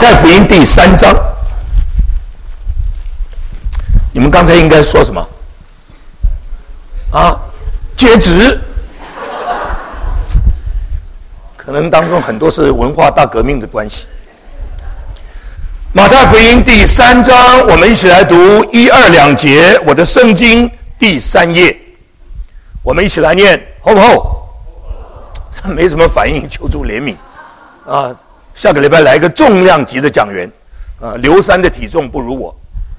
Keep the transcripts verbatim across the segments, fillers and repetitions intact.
太福音第三章，你们刚才应该说什么？啊，截止。可能当中很多是文化大革命的关系。马太福音第三章，我们一起来读一二两节，我的圣经第三页，我们一起来念，厚不厚？没什么反应，求助怜悯啊！下个礼拜来一个重量级的讲员啊，刘三的体重不如我，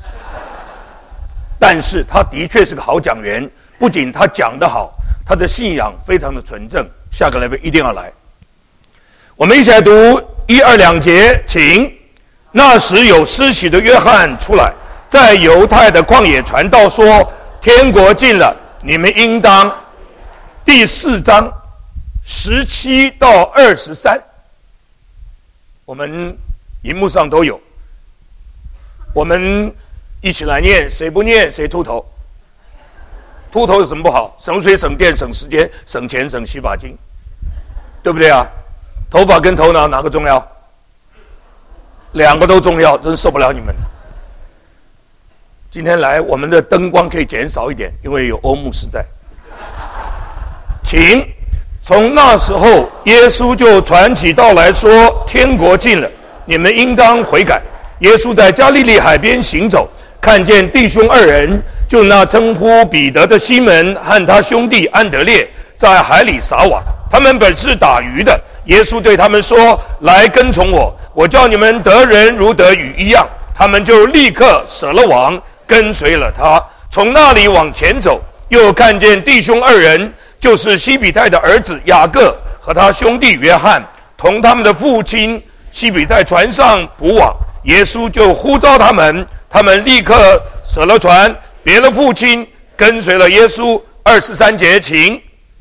但是他的确是个好讲员，不仅他讲得好，他的信仰非常的纯正，下个礼拜一定要来。我们一起来读一二两节，请。那时有施洗的约翰出来，在犹太的旷野传道说，天国近了，你们应当。第四章十七到二十三，我们荧幕上都有，我们一起来念，谁不念谁秃头。秃头有什么不好？省水省电省时间省钱省洗发精，对不对啊？头发跟头脑哪个重要？两个都重要，真受不了你们。今天来，我们的灯光可以减少一点，因为有欧牧师在。请，从那时候，耶稣就传起道来说：“天国近了，你们应当悔改。”耶稣在加利利海边行走，看见弟兄二人，就那称呼彼得的西门和他兄弟安德烈，在海里撒网。他们本是打鱼的。耶稣对他们说：“来跟从我，我叫你们得人如得鱼一样。”他们就立刻舍了网，跟随了他。从那里往前走，又看见弟兄二人，就是西比泰的儿子雅各和他兄弟约翰，同他们的父亲西比泰船上捕网。耶稣就呼召他们，他们立刻舍了船，别了父亲，跟随了耶稣。二十三节，请。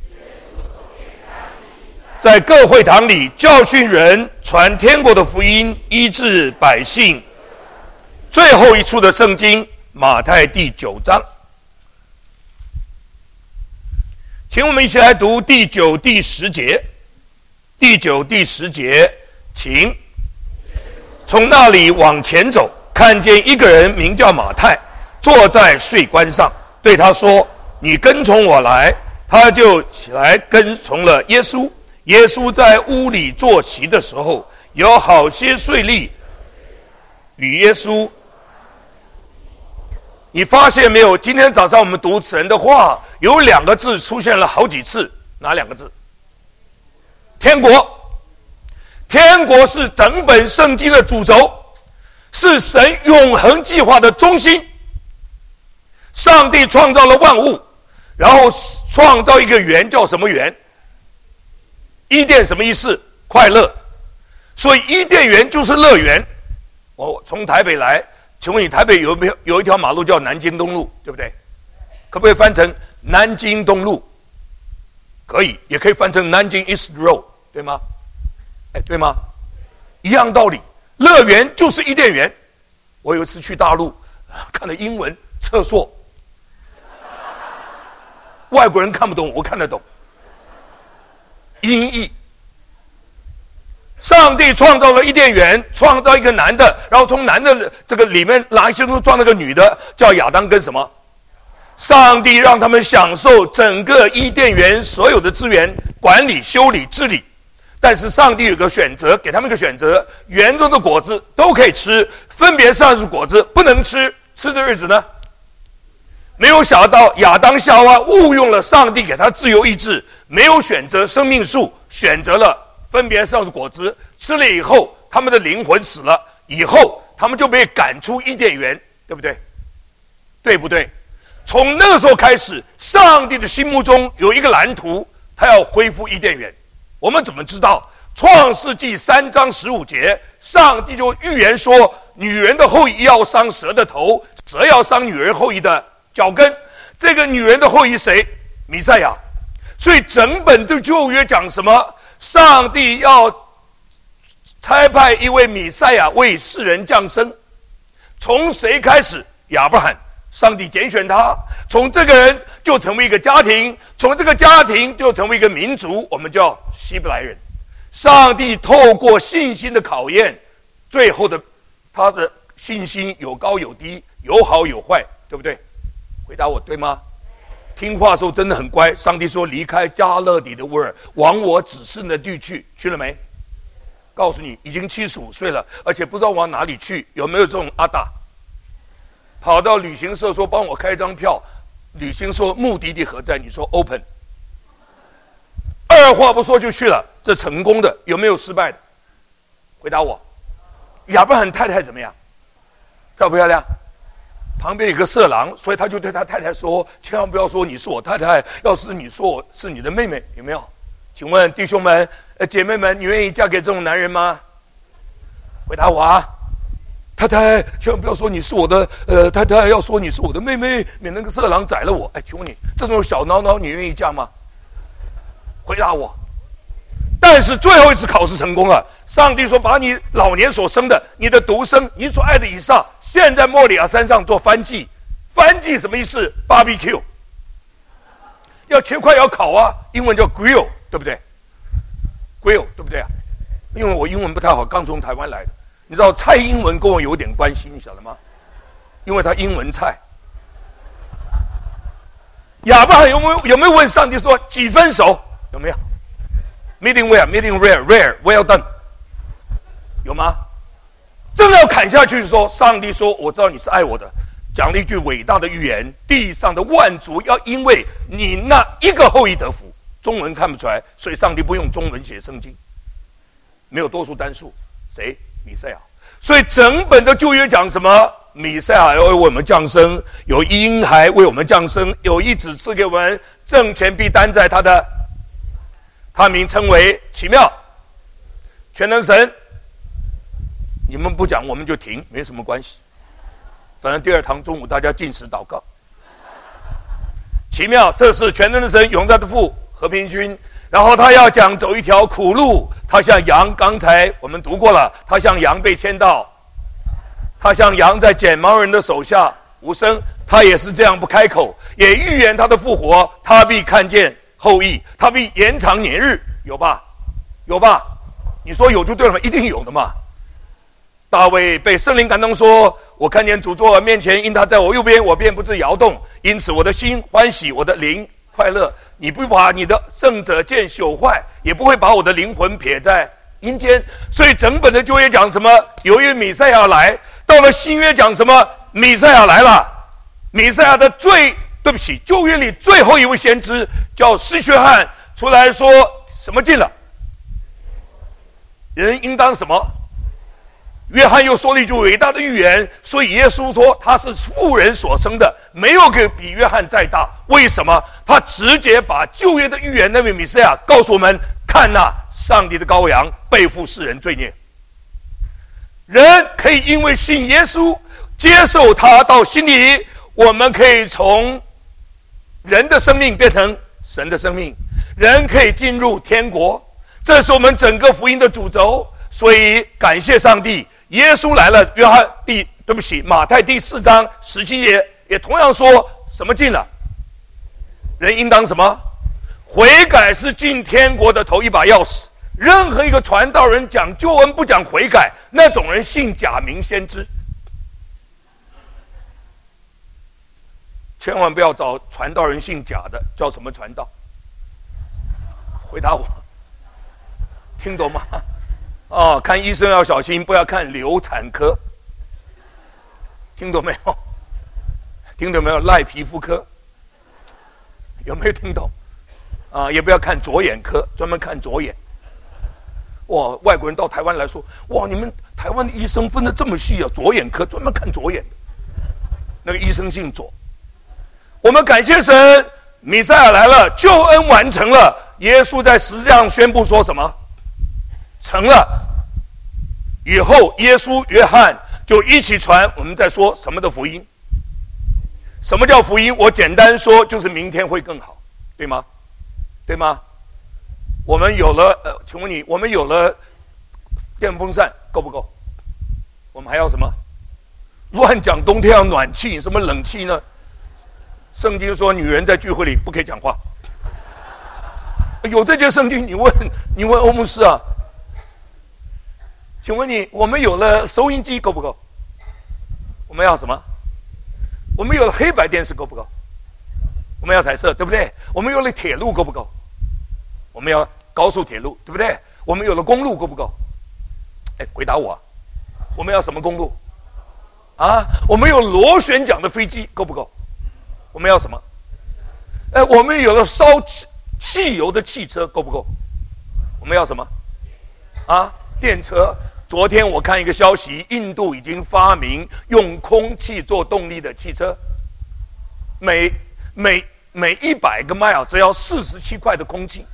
在各会堂里教训人，传天国的福音，医治百姓。最后一处的圣经，马太第九章，请我们一起来读第九、第十节。第九、第十节，请。从那里往前走，看见一个人名叫马太，坐在税关上，对他说：“你跟从我来。”他就起来跟从了耶稣。耶稣在屋里坐席的时候，有好些税吏与耶稣。你发现没有？今天早上我们读神的话，有两个字出现了好几次，哪两个字？天国。天国是整本圣经的主轴，是神永恒计划的中心。上帝创造了万物，然后创造一个园，叫什么园？伊甸什么意思？快乐。所以伊甸园就是乐园。我从台北来，请问你台北有没有有一条马路叫南京东路，对不对？可不可以翻成南京东路？可以，也可以翻成南京 East Road， 对吗？哎，对吗？一样道理，乐园就是伊甸园。我有一次去大陆，看了英文测硕，外国人看不懂，我看得懂。音译，上帝创造了伊甸园，创造一个男的，然后从男的这个里面拿一些东西装那个女的，叫亚当跟什么？上帝让他们享受整个伊甸园所有的资源，管理、修理、治理。但是上帝有个选择，给他们一个选择：园中的果子都可以吃，分别善恶果子不能吃。吃的日子呢？没有想到亚当夏娃误用了上帝给他自由意志，没有选择生命树，选择了分别善恶果子，吃了以后他们的灵魂死了，以后他们就被赶出伊甸园，对不对？对不对？从那个时候开始，上帝的心目中有一个蓝图，他要恢复伊甸园。我们怎么知道？创世纪三章十五节，上帝就预言说，女人的后裔要伤蛇的头，蛇要伤女人后裔的脚跟。这个女人的后裔谁？弥赛亚。所以整本的旧约讲什么？上帝要差派一位弥赛亚为世人降生。从谁开始？亚伯罕。上帝拣选他，从这个人就成为一个家庭，从这个家庭就成为一个民族，我们叫希伯来人。上帝透过信心的考验， 最后的他的信心有高有低，有好有坏，对不对？回答我对吗？听话的时候真的很乖。上帝说离开加勒底的乌尔，往我指示的地去，去了没？告诉你，已经七十五岁了，而且不知道往哪里去。有没有这种阿大跑到旅行社说帮我开张票？旅行社目的地何在？你说 open， 二话不说就去了，这成功的。有没有失败的？回答我。亚伯拉罕太太怎么样？漂不漂亮？旁边有个色狼，所以他就对他太太说：“千万不要说你是我太太，要是你说我是你的妹妹，有没有？”请问弟兄们、呃、姐妹们，你愿意嫁给这种男人吗？回答我啊！太太，千万不要说你是我的呃太太，要说你是我的妹妹，免那个色狼宰了我。哎，请问你这种小孬孬，你愿意嫁吗？回答我。但是最后一次考试成功了，上帝说：“把你老年所生的，你的独生，你所爱的以撒，现在莫里亚山上做燔祭。”燔祭什么意思 ？barbecue， 要切块要烤啊，英文叫 grill， 对不对 ？grill 对不对啊？因为我英文不太好，刚从台湾来的。你知道蔡英文跟我有点关系，你晓得吗？因为他英文菜。亚伯拉罕有没有有没有问上帝说几分熟？有没有 ？Medium well, medium rare, rare, well done， 有吗？正要砍下去说，上帝说：“我知道你是爱我的。”讲了一句伟大的预言：地上的万族要因为你那一个后裔得福。中文看不出来，所以上帝不用中文写圣经，没有多数单数。谁？弥赛亚。所以整本的旧约讲什么？弥赛亚要为我们降生，有婴孩为我们降生，有一子赐给我们，政权必担在他的。他名称为奇妙、全能神。你们不讲，我们就停，没什么关系。反正第二堂中午大家禁食祷告。奇妙，这是全能的神，永在的父，和平君。然后他要讲走一条苦路，他像羊，刚才我们读过了，他像羊被牵到，他像羊在剪毛人的手下无声，他也是这样不开口，也预言他的复活，他必看见后裔，他必延长年日，有吧？有吧？你说有就对了嘛，一定有的嘛。大卫被圣灵感动说：“我看见主坐我面前，因他在我右边，我便不致摇动。因此我的心欢喜，我的灵快乐。你不把你的圣者见朽坏，也不会把我的灵魂撇在阴间。”所以整本的旧约讲什么？由于弥赛亚来，到了新约讲什么？弥赛亚来了。弥赛亚的最对不起，旧约里最后一位先知叫施洗约翰出来说什么尽了？人应当什么？约翰又说了一句伟大的预言，所以耶稣说他是妇人所生的，没有个比约翰再大。为什么？他直接把旧约的预言那位弥赛亚告诉我们：看哪，上帝的羔羊背负世人罪孽。人可以因为信耶稣，接受他到心里，我们可以从人的生命变成神的生命，人可以进入天国。这是我们整个福音的主轴。所以感谢上帝，耶稣来了。约翰第对不起，马太第四章十七节也同样说什么进了？人应当什么？悔改是进天国的头一把钥匙。任何一个传道人讲救恩不讲悔改，那种人信假名先知。千万不要找传道人信假的，叫什么传道？回答我，听懂吗？哦，看医生要小心，不要看流产科。听懂没有？听懂没有？赖皮肤科，有没有听懂？啊，也不要看左眼科，专门看左眼。哇，外国人到台湾来说，哇，你们台湾的医生分得这么细啊！左眼科专门看左眼的，那个医生姓左。我们感谢神，弥赛亚来了，救恩完成了。耶稣在十字架上宣布说什么？成了。以后耶稣、约翰就一起传。我们在说什么的福音？什么叫福音？我简单说，就是明天会更好，对吗？对吗？我们有了，呃，请问你，我们有了电风扇够不够？我们还要什么？乱讲冬天要暖气，什么冷气呢？圣经说，女人在聚会里不可以讲话。有这节圣经，你问你问欧牧师啊？ 请问你，我们有了收音机够不够？我们要什么？我们有了黑白电视够不够？我们要彩色，对不对？我们有了铁路够不够？我们要高速铁路，对不对？我们有了公路够不够？哎，回答我，我们要什么公路？啊，我们有螺旋桨的飞机够不够？我们要什么？哎，我们有了烧汽汽油的汽车够不够？我们要什么？啊，电车。昨天我看一个消息，印度已经发明用空气做动力的汽车，每每每一百个 mile 只要四十七块的空气，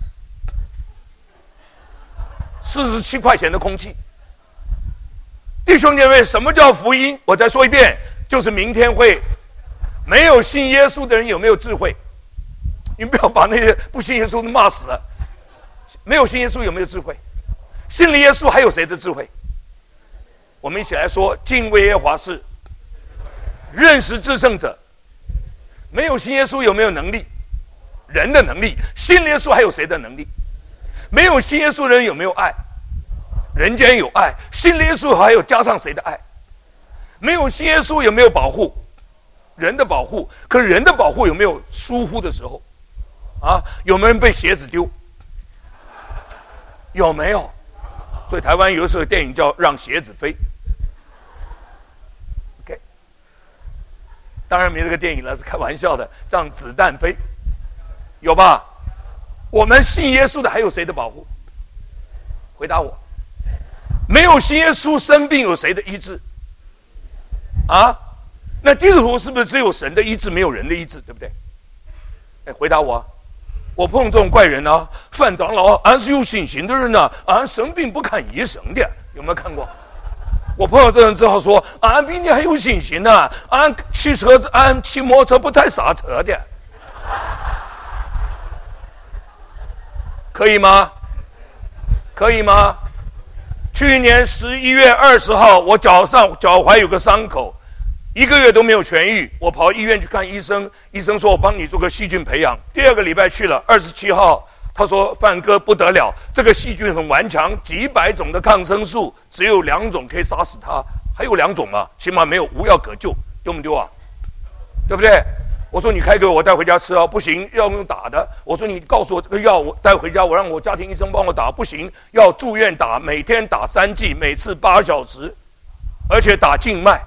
四十七块钱的空气。弟兄姐妹，什么叫福音？我再说一遍，就是明天会没有信耶稣的人有没有智慧？你不要把那些不信耶稣的骂死了。没有信耶稣有没有智慧？信了耶稣还有谁的智慧？我们一起来说，敬畏耶和华是认识至圣者。没有信耶稣有没有能力？人的能力。信耶稣还有谁的能力？没有信耶稣的人有没有爱？人间有爱。信耶稣还有加上谁的爱？没有信耶稣有没有保护？人的保护。可是人的保护有没有疏忽的时候？啊，有没有人被鞋子丢？有没有？所以台湾有一首电影叫《让鞋子飞》。OK， 当然没这个电影了，是开玩笑的，让子弹飞，有吧？我们信耶稣的还有谁的保护？回答我。没有信耶稣生病有谁的医治？啊？那基督徒是不是只有神的医治，没有人的医治，对不对？哎，回答我。我碰这种怪人啊，范长老俺是有信心的人啊，俺生病不看医生的，有没有看过？我碰到这人之后说，俺比你还有信心呢、啊，俺骑车子，俺骑摩托车不踩刹车的，可以吗？可以吗？去年十一月二十号，我脚上脚踝有个伤口，一个月都没有痊愈，我跑医院去看医生，医生说我帮你做个细菌培养。第二个礼拜去了，二十七号，他说范哥不得了，这个细菌很顽强，几百种的抗生素，只有两种可以杀死它，还有两种啊，起码没有无药可救，丢不丢啊？对不对？我说你开给我，我带回家吃啊，不行，要用打的。我说你告诉我这个药，我带回家，我让我家庭医生帮我打，不行，要住院打，每天打三剂，每次八小时，而且打静脉。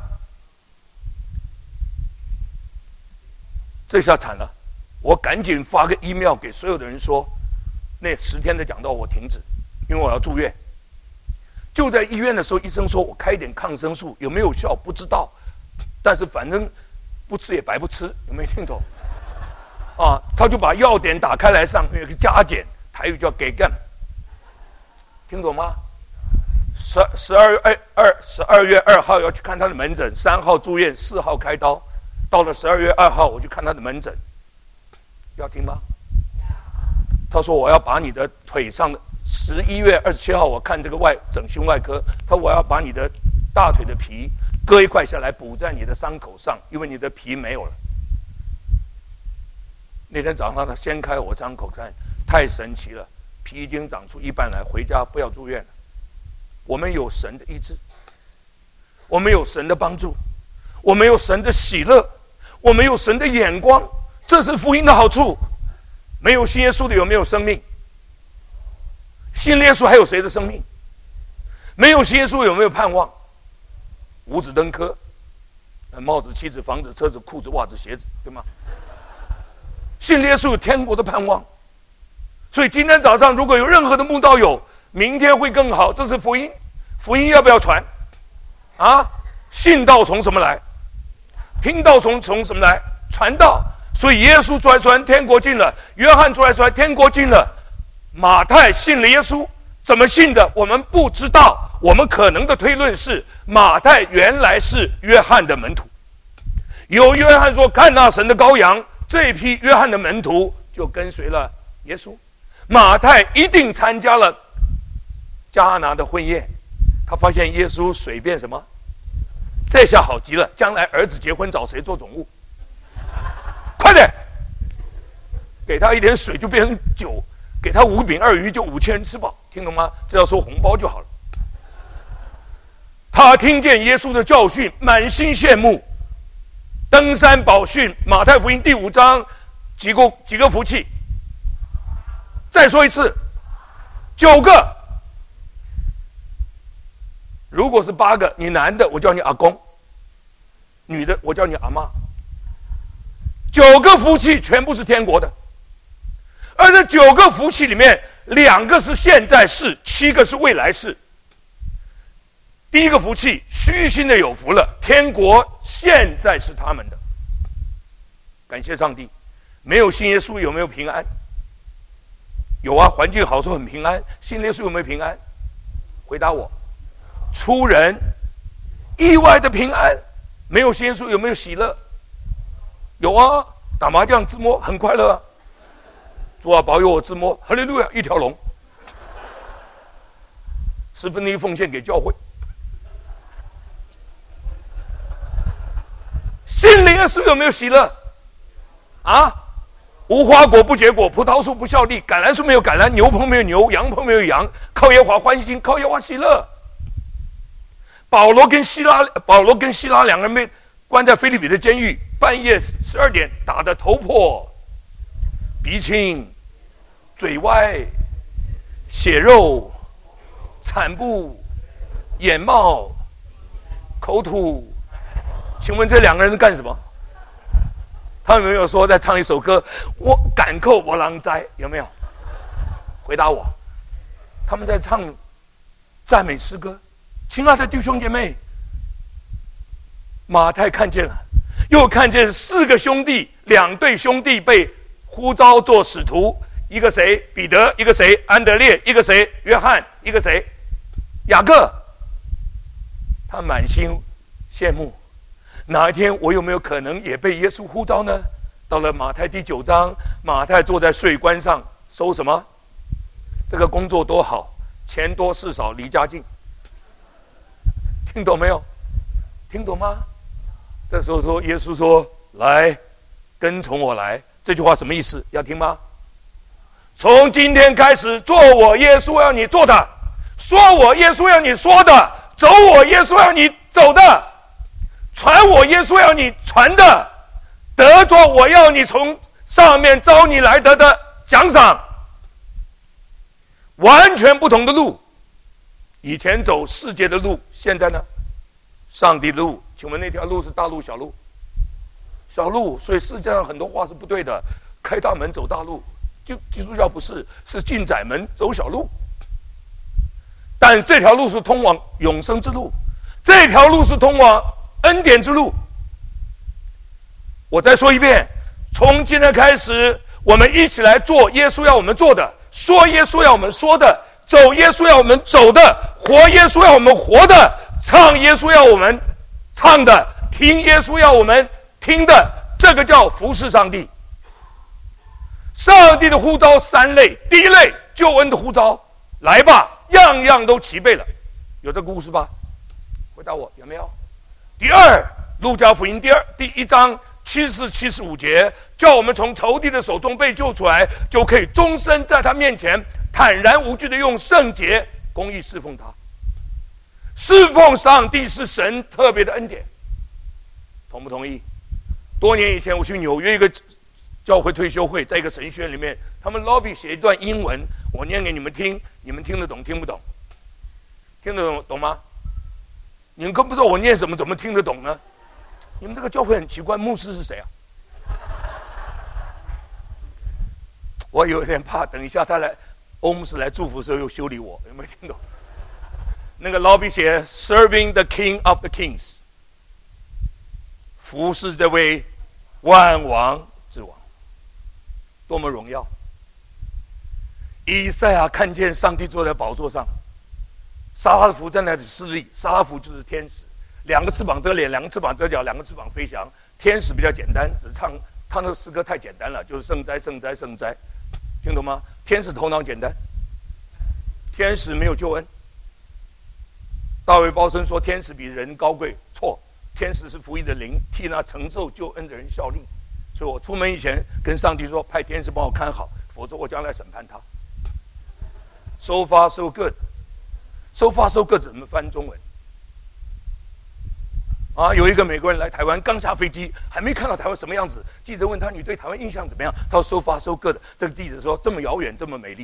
这下惨了，我赶紧发个 email 给所有的人说，那十天的讲道我停止，因为我要住院。就在医院的时候，医生说我开一点抗生素，有没有效不知道，但是反正不吃也白不吃，有没有听懂？啊，他就把药点打开来，上面有个加减，台语叫给干，听懂吗？十十二月二十二月二号要去看他的门诊，三号住院，四号开刀。到了十二月二号，我去看他的门诊，要听吗？他说我要把你的腿上的，十一月二十七号我看这个外整形外科，他说我要把你的大腿的皮割一块下来补在你的伤口上，因为你的皮没有了。那天早上他掀开我伤口看，太神奇了，皮已经长出一半来，回家不要住院了。我们有神的医治，我们有神的帮助，我们有神的喜乐，我们有神的眼光，这是福音的好处。没有信耶稣的有没有生命？信耶稣还有谁的生命？没有信耶稣有没有盼望？五子登科，帽子、妻子、房子、车子、裤子、袜子、鞋子，对吗？信耶稣有天国的盼望。所以今天早上如果有任何的慕道友，明天会更好，这是福音。福音要不要传？啊，信道从什么来？听到从从什么来？传道。所以耶稣出来传天国近了，约翰出来传天国近了，马太信了耶稣，怎么信的我们不知道。我们可能的推论是，马太原来是约翰的门徒，有约翰说看那神的羔羊，这一批约翰的门徒就跟随了耶稣。马太一定参加了迦拿的婚宴，他发现耶稣水变什么？这下好极了，将来儿子结婚找谁做总务？快点，给他一点水就变成酒，给他五饼二鱼就五千人吃饱，听懂吗？这要收红包就好了。 他听见耶稣的教训，满心羡慕。登山宝训，马太福音第五章，几个几个福气？再说一次，九个。如果是八个，你男的我叫你阿公，女的我叫你阿妈。九个福气全部是天国的，而这九个福气里面，两个是现在式，七个是未来式。第一个福气，虚心的有福了，天国现在是他们的。感谢上帝。没有信耶稣有没有平安？有啊，环境好时候很平安。信耶稣有没有平安？回答我。出人意外的平安。没有信耶稣有没有喜乐？有啊，打麻将自摸很快乐啊。主啊，保佑我自摸，哈利路亚，一条龙，十分之一奉献给教会。信耶稣有没有喜乐？啊，无花果不结果，葡萄树不效力，橄榄树没有橄榄，牛棚没有牛，羊棚没有羊，靠耶和华欢心，靠耶和华喜乐。保罗跟希拉，保罗跟希拉两个人被关在腓立比的监狱，半夜十二点打得头破、鼻青、嘴歪、血肉、惨不、眼冒、口吐。请问这两个人是干什么？他们有没有说在唱一首歌？我赶扣我狼灾，有没有？回答我。他们在唱赞美诗歌。亲爱的弟兄姐妹，马太看见了，又看见四个兄弟，两对兄弟被呼召做使徒，一个谁？彼得，一个谁？安德烈，一个谁？约翰，一个谁？雅各。他满心羡慕，哪一天我有没有可能也被耶稣呼召呢？到了马太第九章，马太坐在税关上收什么？这个工作多好，钱多事少，离家近。听懂没有？听懂吗？这时候说，耶稣说：“来，跟从我来。”这句话什么意思？要听吗？从今天开始，做我耶稣要你做的，说我耶稣要你说的，走我耶稣要你走的，传我耶稣要你传的，得着我要你从上面招你来得的奖赏。完全不同的路。以前走世界的路，现在呢？上帝的路。请问那条路是大路小路？小路。所以世界上很多话是不对的。开大门走大路，就基督教不是，是进窄门走小路。但这条路是通往永生之路，这条路是通往恩典之路。我再说一遍，从今天开始，我们一起来做耶稣要我们做的，说耶稣要我们说的，走耶稣要我们走的，活耶稣要我们活的，唱耶稣要我们唱的，听耶稣要我们听的，这个叫服侍上帝。上帝的呼召三类，第一类救恩的呼召，来吧，样样都齐备了，有这个故事吧？回答我，有没有？第二，路加福音第二第一章七十四、七十五节，叫我们从仇敌的手中被救出来，就可以终身在他面前坦然无惧的用圣洁公义侍奉他。侍奉上帝是神特别的恩典，同不同意？多年以前我去纽约一个教会退休会，在一个神学院里面，他们 lobby 写一段英文，我念给你们听，你们听得懂听不懂？听得懂懂吗？你们更不知道我念什么，怎么听得懂呢？你们这个教会很奇怪，牧师是谁啊？我有点怕，等一下他来，欧牧师来祝福的时候又修理我，有没有听懂？那个 lobby 写 Serving the King of the Kings， 服侍这位万王之王，多么荣耀！以赛亚看见上帝坐在宝座上，撒拉弗在那里侍立，撒拉弗就是天使，两个翅膀遮脸，两个翅膀遮脚，两个翅膀飞翔。天使比较简单，只唱唱那个诗歌太简单了，就是圣哉圣哉圣哉，听懂吗？天使头脑简单，天使没有救恩。大卫包森说天使比人高贵，错，天使是福音的灵，替那承受救恩的人效力。所以我出门以前跟上帝说，派天使帮我看好，否则我将来审判他。So far so good， so far so good 怎么翻中文？ 啊，有一个美国人来台湾，刚下飞机，还没看到台湾什么样子。记者问他：“你对台湾印象怎么样？”他说：“ so far so good。”这个记者说：“这么遥远，这么美丽。”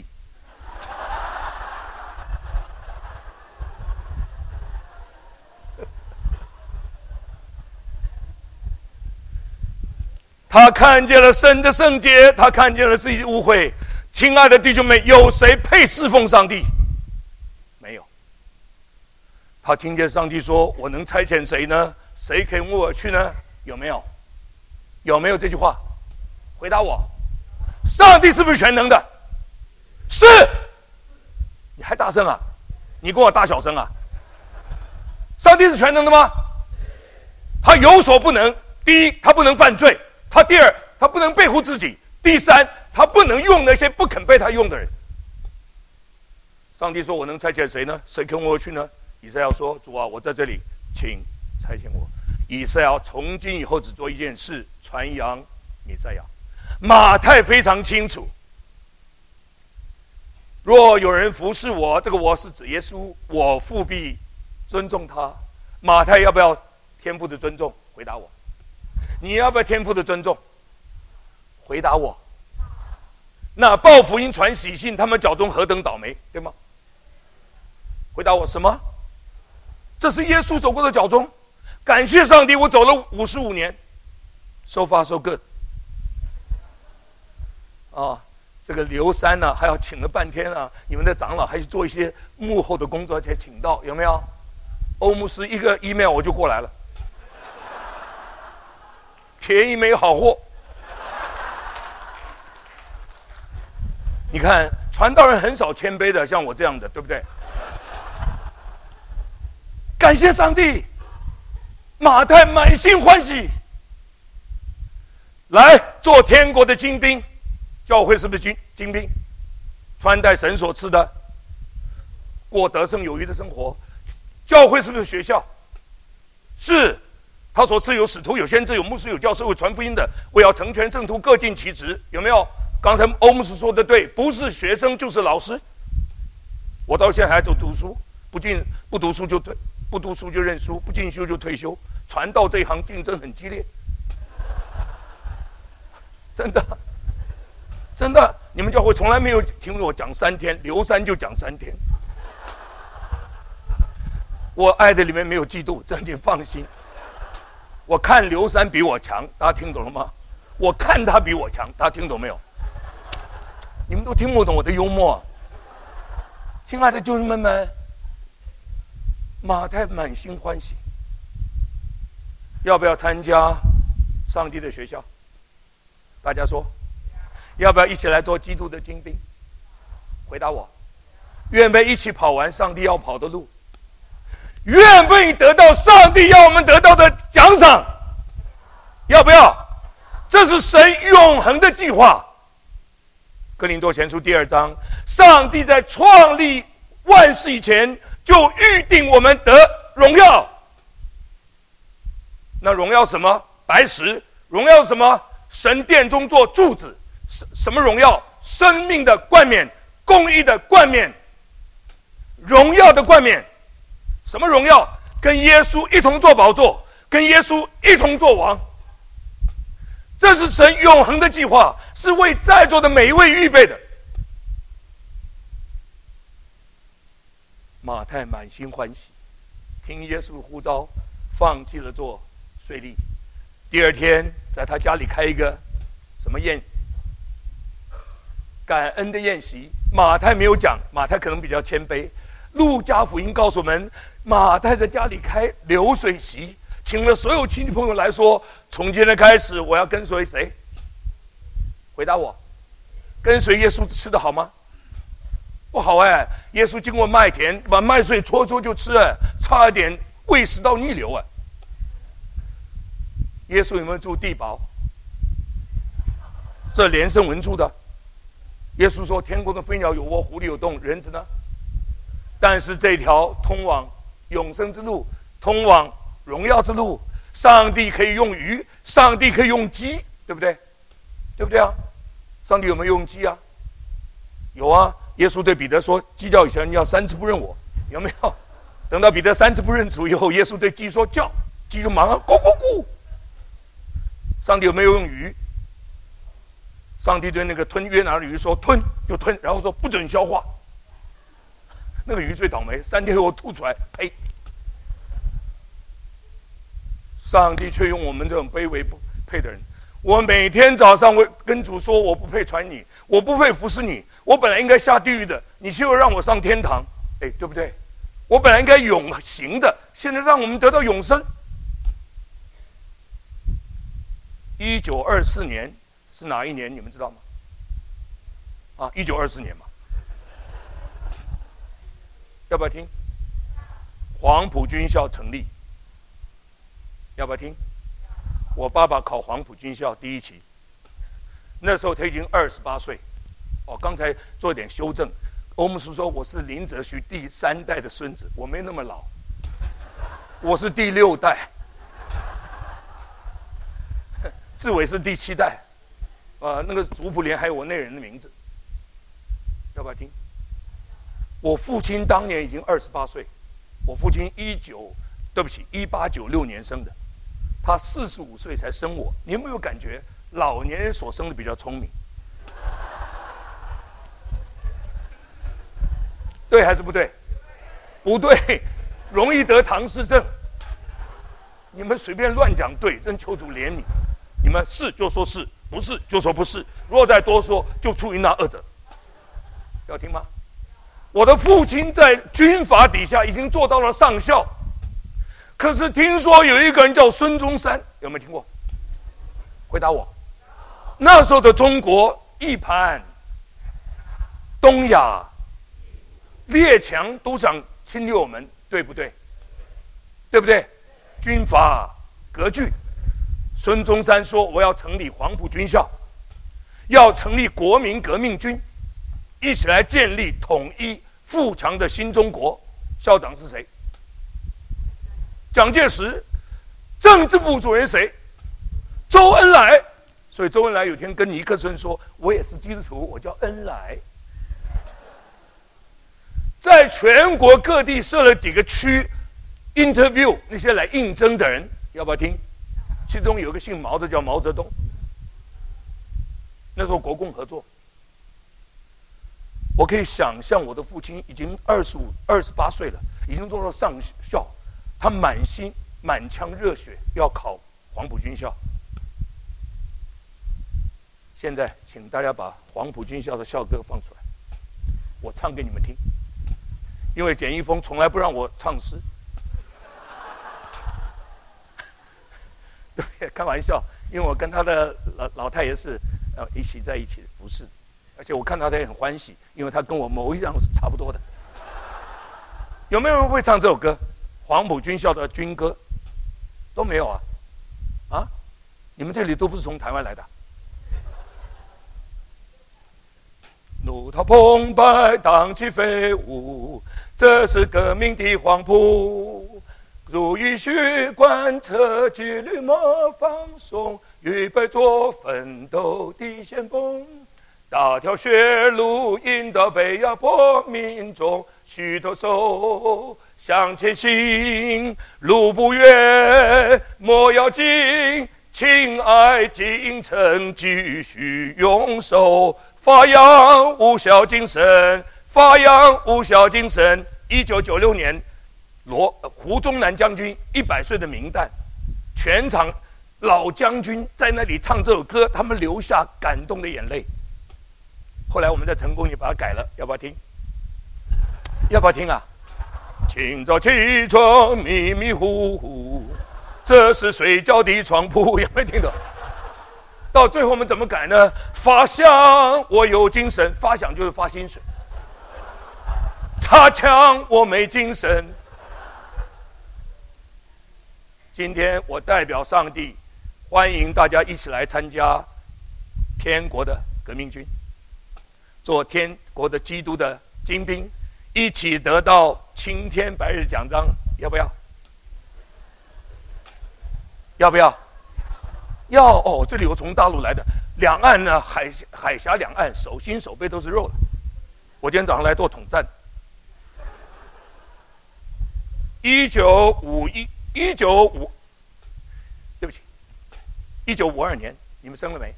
他看见了神的圣洁，他看见了自己的污秽。亲爱的弟兄们，有谁配侍奉上帝？没有。他听见上帝说：“我能差遣谁呢？谁肯为我去呢？”有没有？有没有这句话？回答我。上帝是不是全能的？是。你还大声啊？你跟我大小声啊？上帝是全能的吗？他有所不能。第一，他不能犯罪。他第二，他不能背负自己；第三，他不能用那些不肯被他用的人。上帝说：“我能差遣谁呢？谁肯为我去呢？”以赛亚说：“主啊，我在这里，请差遣我。”以赛亚从今以后只做一件事：传扬弥赛亚。马太非常清楚，若有人服侍我，这个我是指耶稣，我父必尊重他。马太要不要天父的尊重？回答我。你要不要天父的尊重？回答我。那报福音传喜信，他们脚中何等倒霉，对吗？回答我。什么？这是耶稣走过的脚中。感谢上帝，我走了五十五年 ，so far so good。啊，这个刘三呢、啊，还要请了半天啊，你们的长老还去做一些幕后的工作才请到，有没有？欧姆斯一个 email 我就过来了。便宜没好货。你看，传道人很少谦卑的，像我这样的，对不对？感谢上帝，马太满心欢喜，来做天国的精兵。教会是不是精精兵？穿戴神所赐的，过得胜有余的生活。教会是不是学校？是。他所赐有使徒、有先知、有牧师、有教师，为传福音的，为要成全圣徒，各尽其职。有没有？刚才欧牧师说的对，不是学生就是老师。我到现在还在读书，不进不读书就退，不读书就认输，不进修就退休。传道这一行竞争很激烈，真的，真的，你们教会从来没有听我讲三天，刘三就讲三天。我爱的里面没有嫉妒，这你放心。我看刘三比我强，大家听懂了吗？我看他比我强，大家听懂没有？你们都听不懂我的幽默。亲爱的弟兄们，马太满心欢喜，要不要参加上帝的学校？大家说，要不要一起来做基督的精兵？回答我，愿不愿意一起跑完上帝要跑的路？愿不愿意得到上帝要我们得到的奖赏？要不要？这是神永恒的计划。哥林多前书第二章，上帝在创立万事以前就预定我们得荣耀。那荣耀什么？白石。荣耀什么？神殿中做柱子。什么荣耀？生命的冠冕，公义的冠冕，荣耀的冠冕。什么荣耀？跟耶稣一同坐宝座，跟耶稣一同做王。这是神永恒的计划，是为在座的每一位预备的。马太满心欢喜，听耶稣的呼召，放弃了做税吏。第二天，在他家里开一个什么宴？感恩的宴席。马太没有讲，马太可能比较谦卑。路加福音告诉我们，马太在家里开流水席，请了所有亲戚朋友来说，从今天开始我要跟随谁？回答我，跟随耶稣吃得好吗？不好哎！耶稣经过麦田，把麦穗搓搓就吃了，差一点胃食道逆流啊！耶稣有没有住地堡？这连胜文住的。耶稣说：“天国的飞鸟有窝，狐狸有洞，人子呢？”但是这条通往永生之路，通往荣耀之路，上帝可以用鱼，上帝可以用鸡，对不对？对不对啊？上帝有没有用鸡啊？有啊！耶稣对彼得说：“鸡叫以前你要三次不认我。”有没有？等到彼得三次不认主以后，耶稣对鸡说：“叫。” 鸡就忙啊，咕咕咕。上帝有没有用鱼？上帝对那个吞约拿的鱼说吞就吞，然后说不准消化。那个鱼最倒霉，三天后吐出来，呸！上帝却用我们这种卑微不配的人。我每天早上会跟主说，我不配传你，我不配服侍你，我本来应该下地狱的，你却让我上天堂，哎，对不对？我本来应该永行的，现在让我们得到永生。一九二四年是哪一年？你们知道吗？啊，一九二四年嘛。要不要听？黄埔军校成立，要不要听？我爸爸考黄埔军校第一期，那时候他已经二十八岁。哦，刚才做一点修正，欧姆叔说我是林则徐第三代的孙子，我没那么老，我是第六代。志伟是第七代，啊，那个族谱连还有我那人的名字，要不要听？我父亲当年已经二十八岁，我父亲一九，对不起，一八九六年生的，他四十五岁才生我。你有没有感觉老年人所生的比较聪明？对还是不对？不对，容易得唐氏症。你们随便乱讲对，真求主怜悯。你们是就说是，不是就说不是。若再多说，就出于那二者。要听吗？我的父亲在军阀底下已经做到了上校，可是听说有一个人叫孙中山，有没有听过？回答我。那时候的中国一盘东亚列强都想侵略我们，对不对？对不对？军阀割据。孙中山说：“我要成立黄埔军校，要成立国民革命军，一起来建立统一富强的新中国。”校长是谁？蒋介石。政治部主任谁？周恩来。所以周恩来有天跟尼克森说：“我也是基督徒，我叫恩来。”在全国各地设了几个区 ，interview 那些来应征的人，要不要听？其中有一个姓毛的叫毛泽东，那时候国共合作。我可以想象，我的父亲已经二十五、二十八岁了，已经做到上校，他满心满腔热血要考黄埔军校。现在，请大家把黄埔军校的校歌放出来，我唱给你们听。因为简一峰从来不让我唱诗。对，开玩笑，因为我跟他的老老太爷是呃一起在一起服侍，而且我看到他也很欢喜，因为他跟我某一样是差不多的。有没有人会唱这首歌？黄埔军校的军歌都没有啊？啊？你们这里都不是从台湾来的？怒涛澎湃，荡气飞舞，这是革命的黄埔。如浴血贯彻，纪律莫放松，预备做奋斗的先锋。大条血路引导被压迫民众，虚头手向前行，路不远莫要紧，亲爱精诚继续拥守，发扬无效精神，发扬无效精神。一九九六年。罗胡宗南将军一百岁的名旦，全场老将军在那里唱这首歌，他们流下感动的眼泪。后来我们在成功也把它改了，要不要听？要不要听啊？清早起床迷迷糊糊，这是睡觉的床铺，有没有听懂？到最后我们怎么改呢？发响我有精神，发响就是发薪水；擦枪我没精神。今天我代表上帝，欢迎大家一起来参加天国的革命军，做天国的基督的精兵，一起得到青天白日奖章，要不要？要不要？要哦！这里我从大陆来的，两岸呢，海海峡两岸手心手背都是肉的。我今天早上来做统战。一九五一。一九五一九五二年，你们生了没？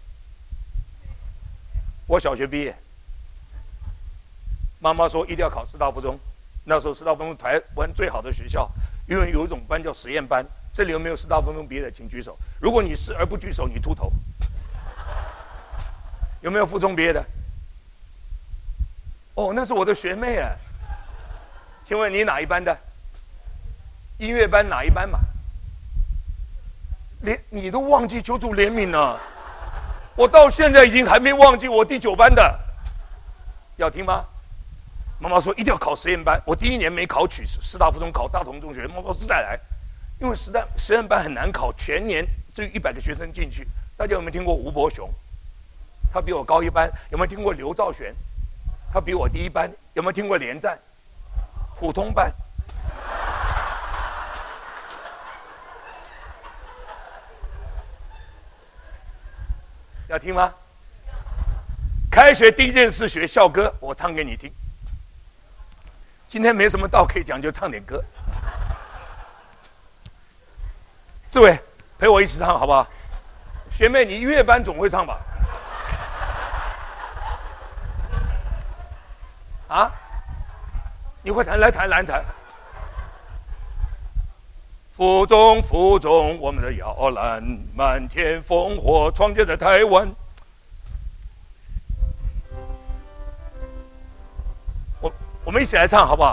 我小学毕业，妈妈说一定要考师大附中。那时候师大附中台湾最好的学校，因为有一种班叫实验班。这里有没有师大附中毕业的，请举手。如果你是而不举手，你秃头。有没有附中毕业的？哦，那是我的学妹啊。请问你哪一班的？音乐班哪一班嘛？连你都忘记，求主怜悯了。我到现在已经还没忘记我第九班的，要听吗？妈妈说一定要考实验班，我第一年没考取，师大附中考大同中学，妈妈说再来，因为实在实验班很难考，全年只有一百个学生进去。大家有没有听过吴伯雄？他比我高一班。有没有听过刘兆玄？他比我低一班。有没有听过连战？普通班。要听吗？开学第一件事学校歌，我唱给你听。今天没什么道可以讲，就唱点歌。志伟，陪我一起唱好不好？学妹，你音乐班总会唱吧？啊？你会弹？来弹，来弹。腹中，腹中，我们的摇篮，漫天烽火，创建在台湾。我我们一起来唱好不好？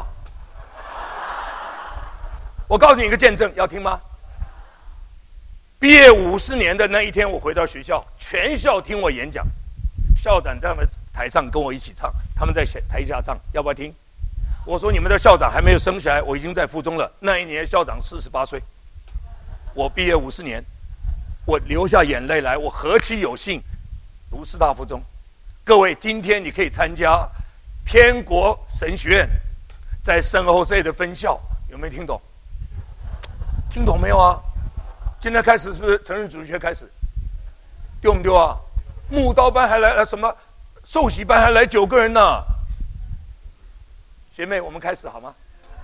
我告诉你一个见证，要听吗？毕业五十年的那一天，我回到学校，全校听我演讲，校长在台上跟我一起唱，他们在台下唱，要不要听？我说你们的校长还没有生下来，我已经在附中了。那一年校长四十八岁，我毕业五十年，我流下眼泪来，我何其有幸读师大附中。各位，今天你可以参加天国神学院在圣后塞的分校，有没有听懂？听懂没有啊？今天开始是不是成人主学开始？丢不丢啊？木刀班还来了什么？受洗班还来九个人呢。学妹，我们开始好吗？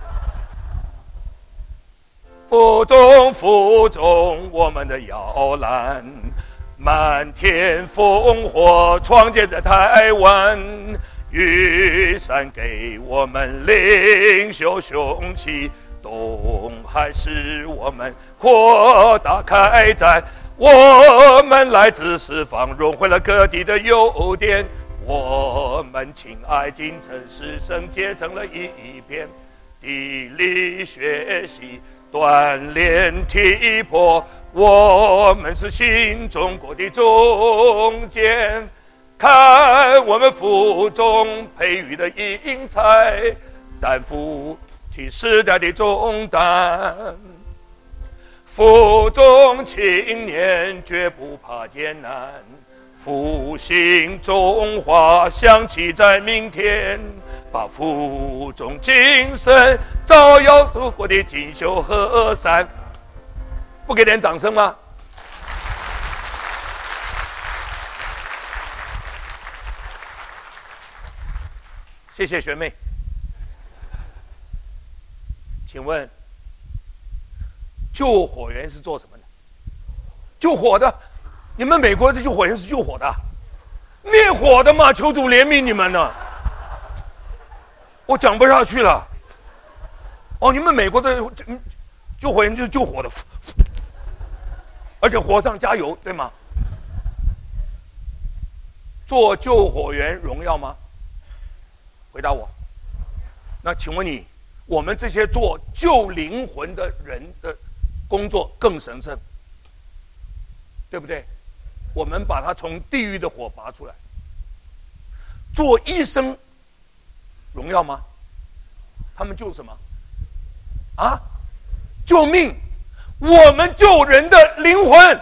腹中，腹中，我们的摇篮，漫天烽火，创建在台湾。玉山给我们领袖雄起，东海使我们扩大开展。我们来自四方，融汇了各地的优点。我们亲爱京城师生结成了一片，地理学习锻炼体魄，我们是新中国的中坚。看我们腹中培育的英才，担负起时代的重担。腹中青年绝不怕艰难，复兴中华响起在明天，把腹中精神照耀祖国的锦绣河山。不给点掌声吗？谢谢学妹。请问救火员是做什么的？救火的。你们美国的救火员是救火的，灭火的嘛，求主怜悯你们呢。我讲不下去了。哦，你们美国的救火员就是救火的，而且火上加油，对吗？做救火员荣耀吗？回答我。那请问你，我们这些做救灵魂的人的工作更神圣，对不对？我们把他从地狱的火拔出来。做医生荣耀吗？他们救什么？啊？救命！我们救人的灵魂。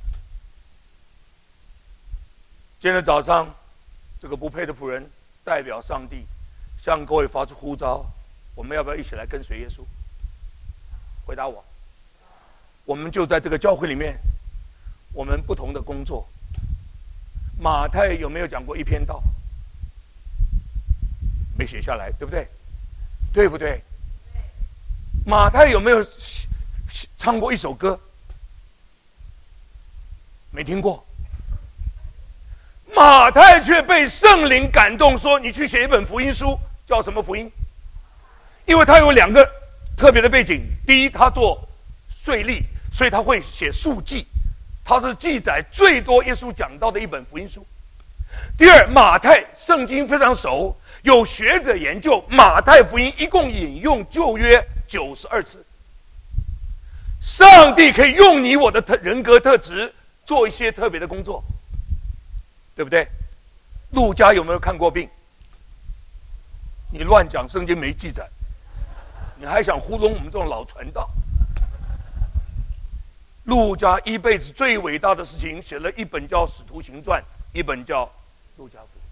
今天早上，这个不配的仆人代表上帝向各位发出呼召，我们要不要一起来跟随耶稣？回答我。我们就在这个教会里面，我们不同的工作。马太有没有讲过一篇道？没写下来，对不对？对不对？马太有没有唱过一首歌？ 没听过。马太却被圣灵感动，说：“你去写一本福音书，叫什么福音？”因为他有两个特别的背景：第一，他做税吏，所以他会写述记，他是记载最多耶稣讲到的一本福音书；第二，马太圣经非常熟，有学者研究，马太福音一共引用旧约九十二次。上帝可以用你我的特人格特质做一些特别的工作。对不对？路加有没有看过病？你乱讲，圣经没记载，你还想糊弄我们这种老传道？路加一辈子最伟大的事情，写了一本叫《使徒行传》，一本叫《路加福音》。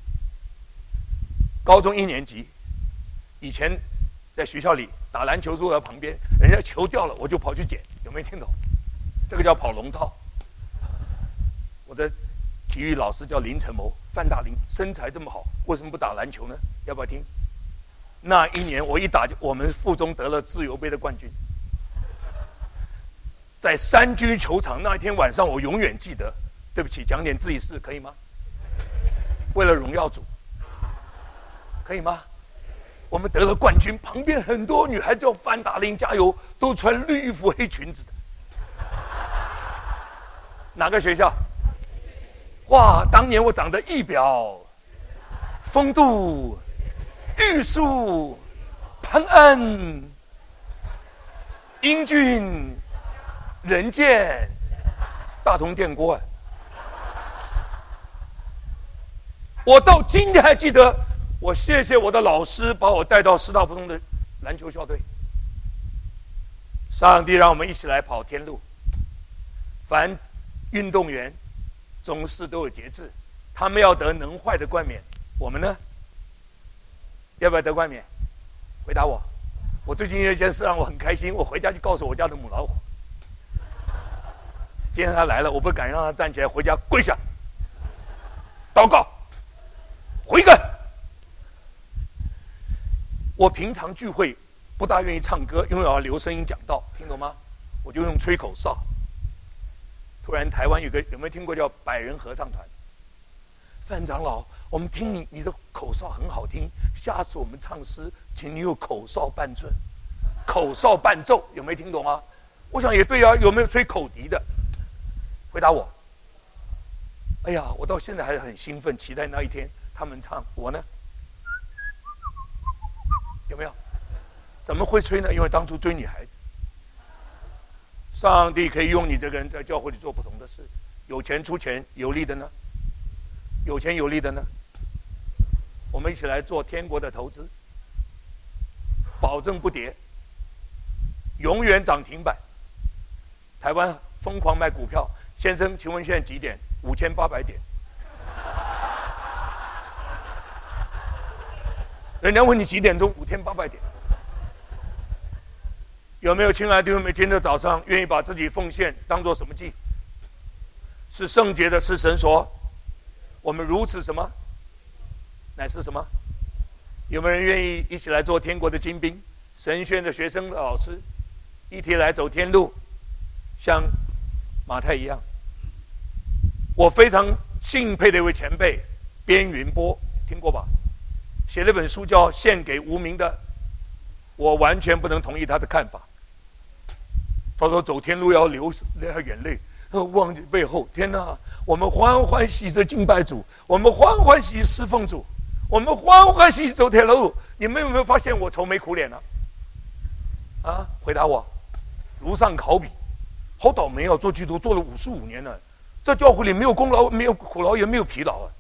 高中一年级，以前在学校里打篮球坐在旁边，人家球掉了，我就跑去捡，有没有听懂？这个叫跑龙套。我的体育老师叫林成谋，范大林，身材这么好，为什么不打篮球呢？要不要听？那一年我一打就，我们附中得了自由杯的冠军，在三军球场那一天晚上，我永远记得。对不起，讲点自己事可以吗？为了荣耀主，可以吗？我们得了冠军，旁边很多女孩叫范大林加油，都穿绿衣服黑裙子的。哪个学校？哇！当年我长得仪表、风度、玉树、潘安、英俊、人见，大同电锅。我到今天还记得，我谢谢我的老师把我带到师大附中的篮球校队。上帝让我们一起来跑天路，凡运动员总是都有节制，他们要得能坏的冠冕，我们呢？要不要得冠冕？回答我。我最近有一件事让我很开心，我回家就告诉我家的母老虎。今天他来了，我不敢让他站起来，回家跪下，祷告，悔改。我平常聚会不大愿意唱歌，因为我要留声音讲道，听懂吗？我就用吹口哨。突然，台湾有个有没有听过叫百人合唱团？范长老，我们听你你的口哨很好听，下次我们唱诗，请你用口哨伴奏，口哨伴奏，有没有听懂啊？我想也对啊，有没有吹口笛的？回答我。哎呀，我到现在还是很兴奋，期待那一天他们唱，我呢？有没有？怎么会吹呢？因为当初追女孩子。上帝可以用你这个人在教会里做不同的事，有钱出钱，有力的呢？有钱有力的呢？我们一起来做天国的投资，保证不跌，永远涨停板。台湾疯狂卖股票，先生，请问现在几点？五千八百点。人家问你几点钟？五千八百点。有没有亲爱的弟兄们，今天早上愿意把自己奉献当作什么祭？是圣洁的，是神所我们如此什么？乃是什么？有没有人愿意一起来做天国的精兵、神学院的学生的老师，一起来走天路，像马太一样？我非常敬佩的一位前辈边云波，听过吧？写了本书叫《献给无名的》，我完全不能同意他的看法。他说走天路要流流眼泪，忘记背后。天哪！我们欢欢喜着敬拜主，我们欢欢喜侍奉主，我们欢欢喜走天路。你们有没有发现我愁眉苦脸呢、啊？啊，回答我。如上考妣，好倒霉哦！做基督做了五十五年了，在教会里没有功劳，没有苦劳，也没有疲劳啊。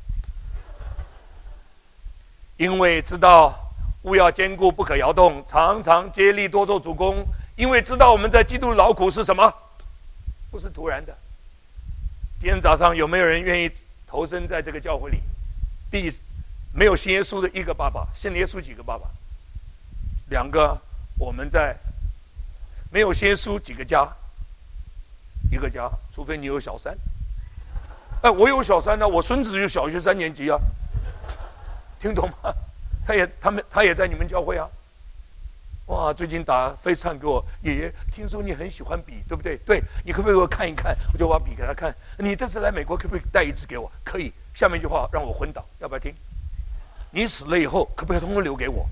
因为知道务要坚固，不可摇动，常常竭力多做主工。因为知道我们在基督的劳苦是什么，不是突然的。今天早上有没有人愿意投身在这个教会里？第没有信耶稣的一个爸爸，信耶稣几个爸爸？两个。我们在没有信耶稣几个家？一个家，除非你有小三。哎，我有小三呢、啊，我孙子就小学三年级啊，听懂吗？他也他们他也在你们教会啊。 哇，最近打FaceTime给我爷爷，听说你很喜欢笔，对不对？对，你可不可以给我看一看？我就把笔给他看。你这次来美国，可不可以带一支给我？可以。下面一句话让我昏倒，要不要听？你死了以后，可不可以通通留给我？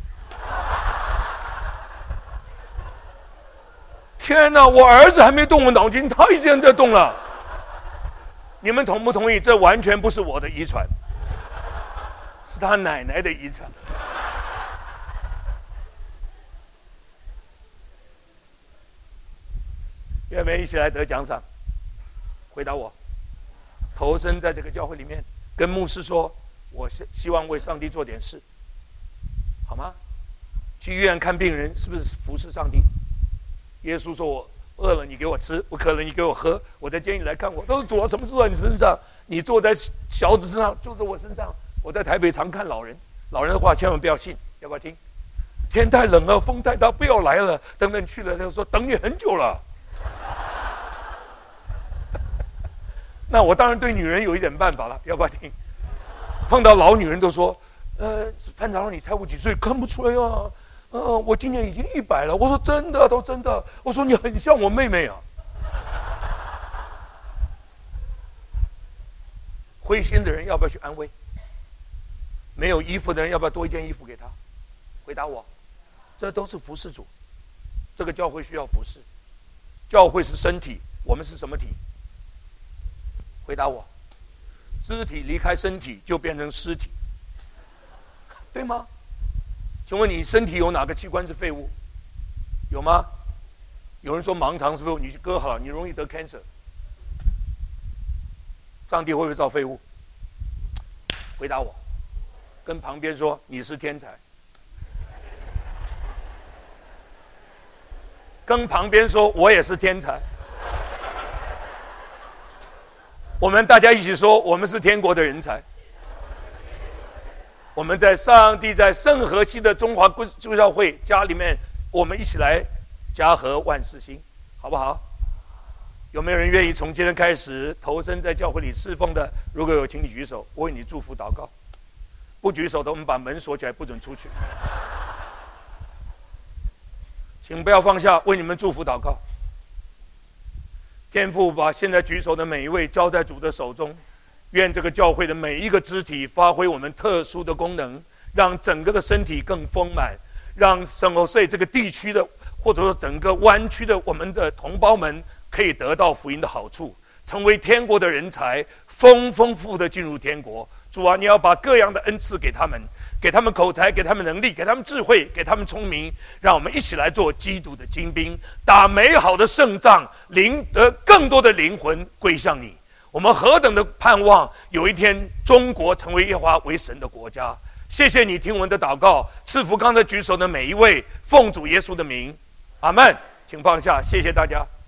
天哪！我儿子还没动过脑筋，他已经在动了。你们同不同意？这完全不是我的遗传，是他奶奶的遗传。愿不愿意一起来得奖赏？回答我。投身在这个教会里面，跟牧师说，我希希望为上帝做点事，好吗？去医院看病人，是不是服侍上帝？耶稣说：“我饿了，你给我吃；我渴了，你给我喝。我在监狱来看我，都是主啊，什么坐在你身上？你坐在小子身上，坐在我身上。我在台北常看老人，老人的话千万不要信，要不要听？天太冷了，风太大，不要来了。等等去了，他就说等你很久了。那我当然对女人有一点办法了，要不要听？碰到老女人都说，呃，潘长老，你才五几岁，看不出来啊。呃，我今年已经一百了。我说真的，都真的。我说你很像我妹妹啊。灰心的人要不要去安慰？没有衣服的人要不要多一件衣服给他？回答我，这都是服侍主。这个教会需要服侍，教会是身体，我们是什么体？回答我，肢体离开身体就变成尸体，对吗？请问你身体有哪个器官是废物？有吗？有人说盲肠是废物，你去割好了，你容易得 cancer。上帝会不会造废物？回答我，跟旁边说你是天才，跟旁边说我也是天才。我们大家一起说，我们是天国的人才。我们在上帝在圣河西的中华基教会家里面，我们一起来家和万事兴，好不好？有没有人愿意从今天开始投身在教会里侍奉的？如果有，请你举手，我为你祝福祷告。不举手的，我们把门锁起来，不准出去。请不要放下，为你们祝福祷告。天父把现在举手的每一位交在主的手中，愿这个教会的每一个肢体发挥我们特殊的功能，让整个的身体更丰满，让圣荷西这个地区的或者说整个湾区的我们的同胞们可以得到福音的好处，成为天国的人才，丰丰富富的进入天国。主啊，你要把各样的恩赐给他们，给他们口才，给他们能力，给他们智慧，给他们聪明，让我们一起来做基督的精兵，打美好的胜仗，领得更多的灵魂归向你。我们何等的盼望有一天中国成为耶和华为神的国家。谢谢你听我们的祷告，赐福刚才举手的每一位，奉主耶稣的名，阿们。请放下，谢谢大家。